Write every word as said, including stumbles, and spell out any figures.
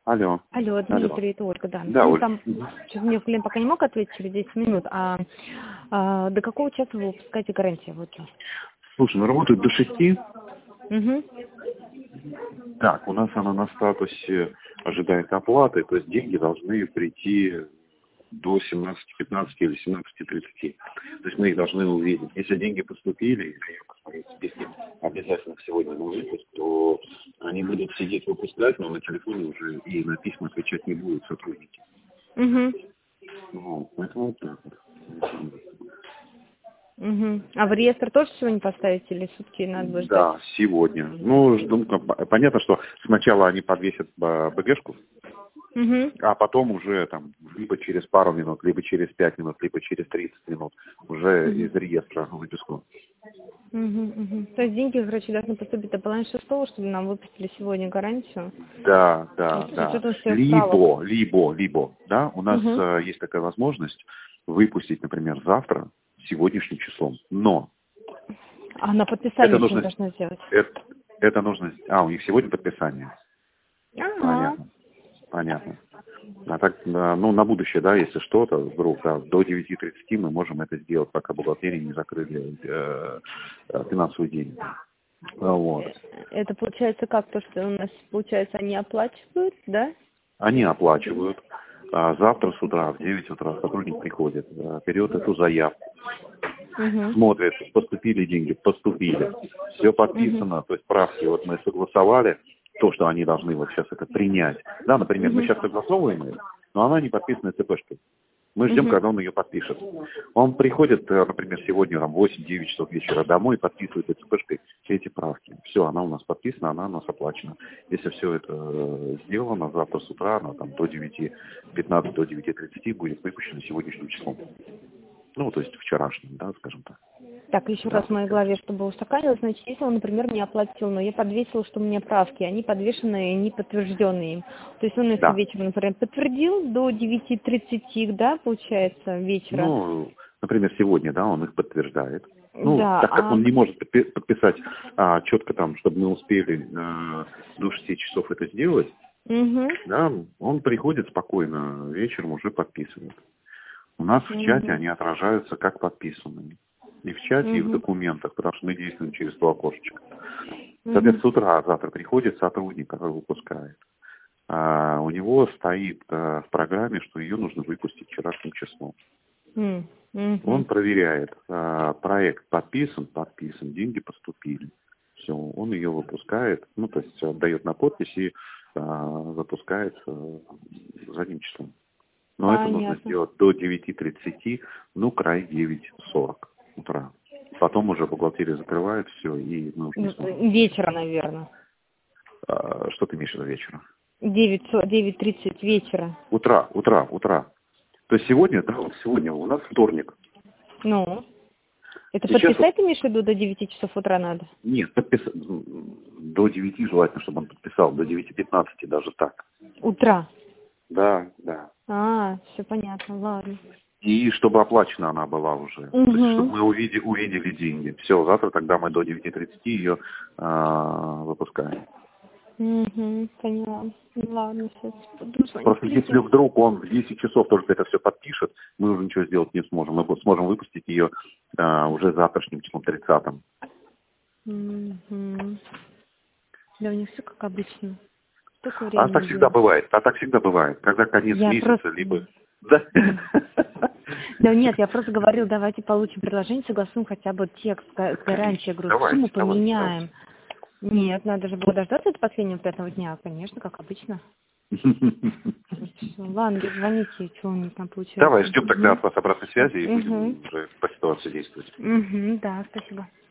Алло. Алло, Алло. Дмитрий, это Ольга, да. Да, Ну, Оль. там, сейчас мне клиент пока не мог ответить через десять минут, а, а до какого часа вы выпускаете гарантию? Вот. Слушай, ну работают до шести. Угу. Так, у нас она на статусе ожидает оплаты, то есть деньги должны прийти до семнадцати пятнадцати или семнадцати тридцати. То есть мы их должны увидеть. Если деньги поступили, если обязательно сегодня на выпуск, то они будут сидеть выпускать, но на телефоне уже и на письма отвечать не будут сотрудники. Угу. Вот, поэтому вот так вот. Угу. А в реестр тоже сегодня поставите или сутки надо будет ждать? Да, сегодня. Ну, жду, понятно, что сначала они подвесят БГшку, угу. а потом уже там либо через пару минут, либо через пять минут, либо через тридцать минут уже угу. из реестра выписку. Угу, угу. То есть деньги, короче, должны поступить до половины шестого, чтобы нам выпустили сегодня гарантию? Да, да, Вот, да. либо, Либо, либо, либо, да, у нас угу. э, есть такая возможность выпустить, например, завтра, сегодняшним числом, но А на подписание это что нужно, должна сделать? это, это нужно, а, у них сегодня подписание. Ага. Понятно, понятно. А так, да, ну, на будущее, да, если что-то, вдруг, да, до девяти тридцати мы можем это сделать, пока бухгалтерии не закрыли э, э, финансовый день. Вот. Это получается как? То, что у нас, получается, они оплачивают, да? Они оплачивают. А завтра с утра, в девять утра сотрудник приходит, берет эту заявку, Угу. смотрит, поступили деньги, поступили. Все подписано, Угу. то есть правки вот мы согласовали, то, что они должны вот сейчас это принять. Да, например, мы Угу. сейчас согласовываем ее, но она не подписана ЦПшкой. Мы ждем, Угу. когда он ее подпишет. Он приходит, например, сегодня там восемь-девять часов вечера домой, подписывает ЦПшкой все эти правки. Все, она у нас подписана, она у нас оплачена. Если все это сделано, завтра с утра, она там до девяти пятнадцати, до девяти тридцати будет выпущена сегодняшним числом. Ну, то есть вчерашним, да, скажем так. Так, еще Да. раз в моей голове, чтобы устаканилось, значит, если он, например, не оплатил, но я подвесила, что у меня правки, они подвешенные, не подтвержденные им. То есть он, если Да. вечером, например, подтвердил до девяти тридцати, да, получается, вечера. Ну, например, сегодня, да, он их подтверждает. Ну, Да, так как а... он не может подписать а, четко там, чтобы мы успели а, до шести часов это сделать, Угу. да, он приходит спокойно, вечером уже подписывает. У нас в чате Угу. они отражаются как подписанные. И в чате, и в Угу. документах, потому что мы действуем через то окошечко. Угу. Соответственно, с утра завтра приходит сотрудник, который выпускает. А у него стоит а, в программе, что ее нужно выпустить вчерашним числом. Угу. Он проверяет, а, проект подписан, подписан, деньги поступили. Все, он ее выпускает, ну, то есть отдает на подпись и а, запускается задним числом. Но это нужно Понятно. сделать до девяти тридцати, ну, край девять сорок утра. Потом уже бухгалтерия закрывает все, и мы уже не сможем. Вечера, наверное. А, что ты имеешь в виду вечером? девять тридцать вечера. Утра, утра, утра. То есть сегодня, да, вот сегодня у нас вторник. Ну? Это Сейчас подписать, имеешь в виду, до девяти часов утра надо? Нет, подпис... до девяти желательно, чтобы он подписал, до девяти пятнадцати даже так. Утра? Да, да. А, все понятно, ладно. И чтобы оплачена она была уже. Угу. То есть, чтобы мы увидели, увидели деньги. Все, завтра тогда мы до девяти тридцати ее а, выпускаем. Угу, поняла. Ладно, все. Буду звонить. Просто если вдруг он в десять часов только это все подпишет, мы уже ничего сделать не сможем. Мы сможем выпустить ее а, уже завтрашним числом тридцатым. Угу. Да, у них все как обычно. Столько А времени так всегда было. бывает. А так всегда бывает. Когда конец Я месяца, просто... либо... Да. Да нет, я просто говорил, давайте получим предложение, согласуем хотя бы текст с гарантией, говорю, Давайте, сумму давайте, поменяем. Нет, надо же было дождаться до последнего пятого дня, конечно, как обычно. Ладно, звоните, что у них там получается. Давай, ждем тогда Угу. от вас обратной связи и Угу. будем уже по ситуации действовать. Угу, да, спасибо.